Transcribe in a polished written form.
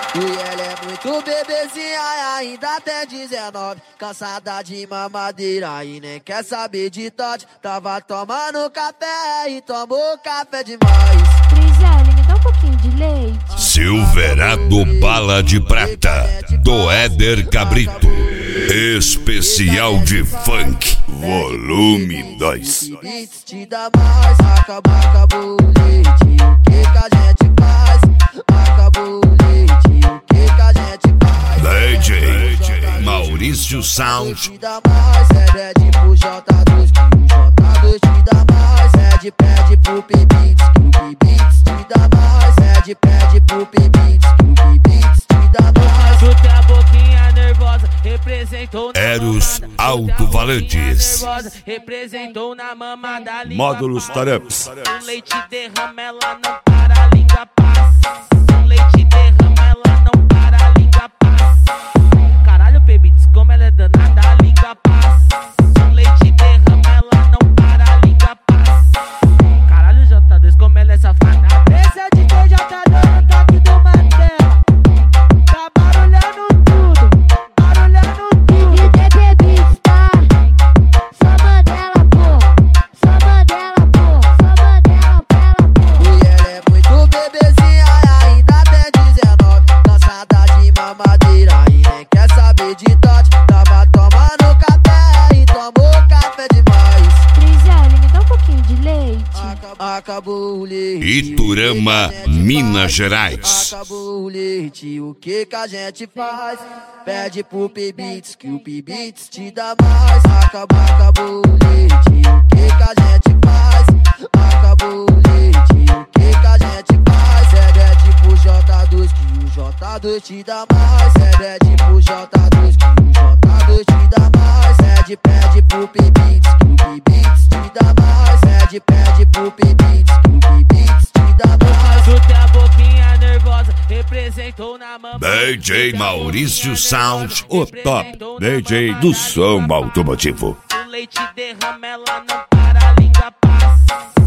E ela é muito bebezinha, ainda tem 19. Cansada de mamadeira e nem quer saber de tote. Tava tomando café e tomou café demais. Trizelle, me dá um pouquinho de leite. Silverado Bala de Prata, do Éder Cabrito. Especial de Funk, volume 2. Te dá mais, acabou o leite. O que a gente faz? Acabou o leite. O que a gente faz? DJ Maurício Sound. Te dá mais, é tipo J2, que o J2 te dá mais. Pede pro P-Beats, que o P-Beats te dá mais. Pede pro P-Beats, que o P-Beats te dá mais. Tu tem a boquinha nervosa, representou na Eros Alto-Valantes. Representou na mama da língua. Módulos Tareps. O leite derrama, ela não para, a língua passa. O leite derrama, ela não para, a língua passa. Caralho, P-Beats, como ela é danada, a língua passa. O leite derrama, ela não para, a língua passa. Caralho, J2, como ela é safada. Esse é o DJ J2 no toque do Mandela. Tá barulhando tudo, barulhando tudo. E P-Beats, tá? Só Mandela, porra. Só Mandela, porra. Só Mandela, porra. E ela é muito bebezinha, ainda tem 19. Cansada de mamadeira e nem quer saber de tote. Tava tomando café e tomou café demais. Trizelle, me dá um pouquinho de leite. Acabou o leite. Iturama, Minas Gerais. Acabou o leite, o que a gente faz? Pede pro P-Beats, que o P-Beats te dá mais. Acabou o leite, o que a gente faz? Acabou o leite, o que a gente faz? É tipo J2, que o J2 te dá mais. É tipo J2, que o J2 te dá mais. Pede pro P-Beats, que o P-Beats te dá mais. Pede pro P-Beats, que o P-Beats te dá mais. Tu tem a boquinha nervosa, representou na mama. DJ Maurício Sound, o top DJ do som automotivo. O leite derrama, ela não para, a língua passa.